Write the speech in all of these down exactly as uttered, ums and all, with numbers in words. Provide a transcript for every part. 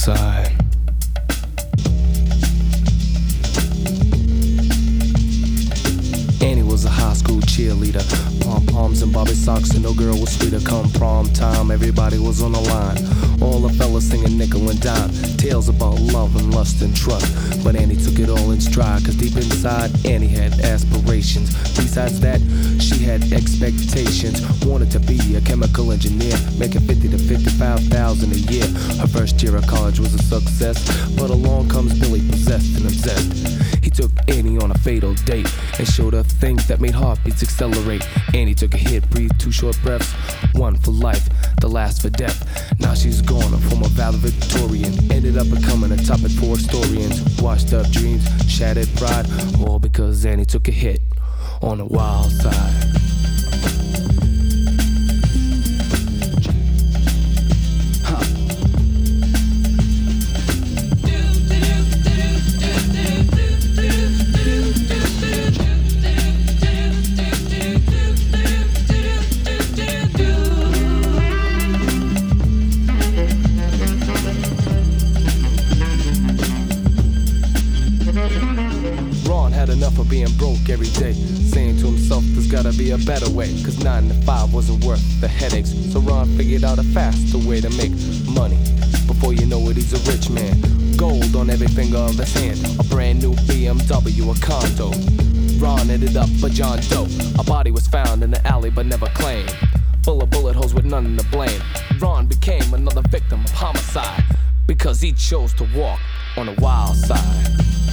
side. Annie was a high school cheerleader, pom-poms and bobby socks, and no girl was sweeter. Come prom time, everybody was on the line. All the fellas singing nickel and dime, tales about love and lust and trust. But Annie took it all in stride, cause deep inside Annie had aspirations. Besides that, she had expectations. Wanted to be a chemical engineer, making fifty to fifty-five thousand a year. Her first year of college was a success, but along comes Billy, possessed and obsessed. He took Annie on a fatal date and showed her things that made heartbeats accelerate. Annie took a hit, breathed two short breaths, one for life, the last for death. Now she's gone, a former valedictorian, ended up becoming a topic for historians. Washed up dreams, shattered pride, all because Annie took a hit on the wild side. Enough of being broke every day, saying to himself there's gotta be a better way, cause nine to five wasn't worth the headaches. So Ron figured out a faster way to make money. Before you know it, he's a rich man, gold on every finger of his hand, a brand new B M W, a condo. Ron ended up a John Doe. A body was found in the alley but never claimed, full of bullet holes with none to blame. Ron became another victim of homicide because he chose to walk on the wild side.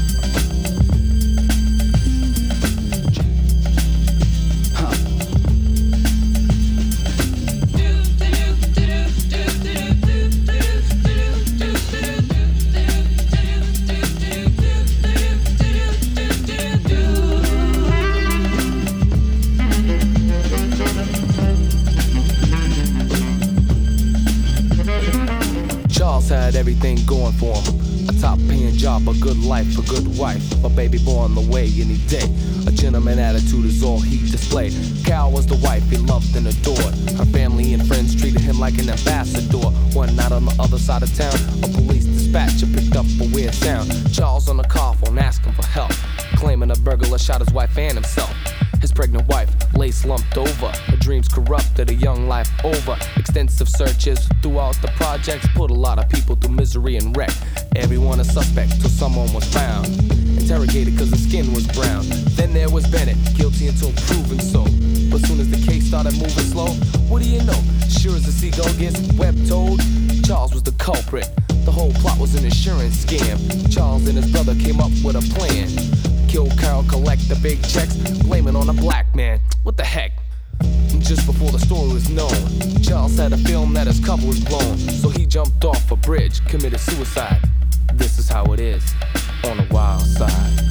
Had everything going for him, a top paying job, a good life, a good wife, a baby boy on the way any day. A gentleman attitude is all he displayed. Cal was the wife he loved and adored. Her family and friends treated him like an ambassador. One night on the other side of town, a police dispatcher picked up a weird sound. Charles on the car phone asking for help, claiming a burglar shot his wife and himself. His pregnant wife lay slumped over, her dreams corrupted, a young life over. Extensive searches throughout the projects put a lot of people through misery and wreck. Everyone a suspect till someone was found, interrogated cause his skin was brown. Then there was Bennett, guilty until proven so. But soon as the case started moving slow, what do you know? Sure as the seagull gets web-toed, Charles was the culprit. The whole plot was an insurance scam. Charles and his brother came up with a plan. Kill Carol, collect the big checks, blame it on a black man. What the heck? Just before the story was known, Charles had a film that his cover was blown. So he jumped off a bridge, committed suicide. This is how it is on the wild side.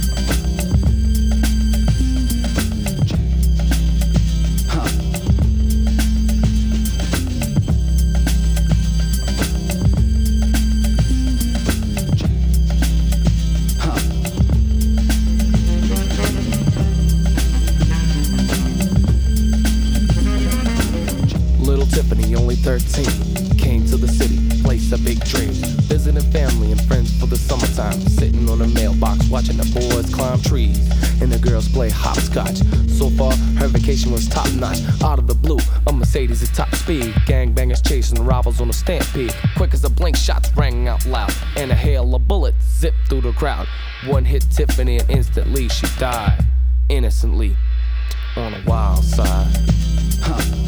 Tiffany, only thirteen, came to the city, placed a big dream, visiting family and friends for the summertime, sitting on a mailbox, watching the boys climb trees, and the girls play hopscotch. So far, her vacation was top notch. Out of the blue, a Mercedes at top speed, gangbangers chasing rivals on a stampede. Quick as a blink, shots rang out loud, and a hail of bullets zipped through the crowd. One hit Tiffany and instantly she died, innocently, on the wild side. Huh.